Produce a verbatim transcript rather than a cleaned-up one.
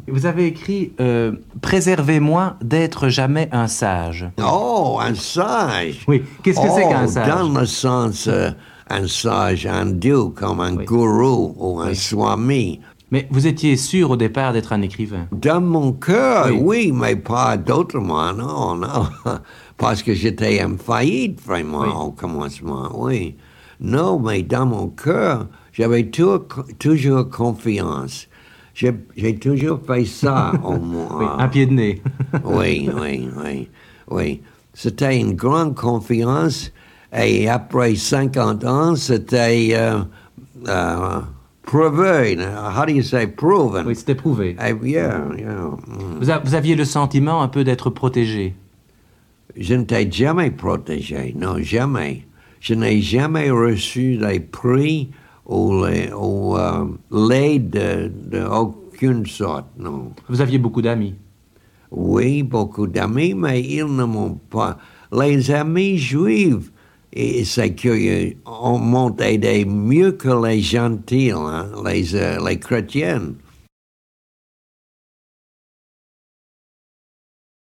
Vous avez écrit euh, « Préservez-moi d'être jamais un sage ». Oh, un sage. Oui, qu'est-ce que oh, c'est qu'un sage? Dans le sens, euh, un sage hindou, comme un oui. gourou ou un oui. swami. Mais vous étiez sûr au départ d'être un écrivain? Dans mon cœur, oui. oui, mais pas d'autrement, non, non. Parce que j'étais en faillite, vraiment, oui. au commencement, oui. Non, mais dans mon cœur, j'avais tout, toujours confiance. J'ai, j'ai toujours fait ça, au moins. Oui, un pied de nez. oui, oui, oui, oui. C'était une grande confiance. Et après cinquante ans, c'était euh, euh, prouvé. How do you say proven? Oui, c'était prouvé. Eh bien, yeah. vous, a, vous aviez le sentiment un peu d'être protégé? Je ne t'ai jamais protégé, non, jamais. Je n'ai jamais reçu des prix ou, les, ou euh, l'aide de, de aucune sorte, non. Vous aviez beaucoup d'amis? Oui, beaucoup d'amis, mais ils ne m'ont pas. Les amis juifs, et c'est curieux, m'ont aidé mieux que les gentils, hein, les, euh, les chrétiens.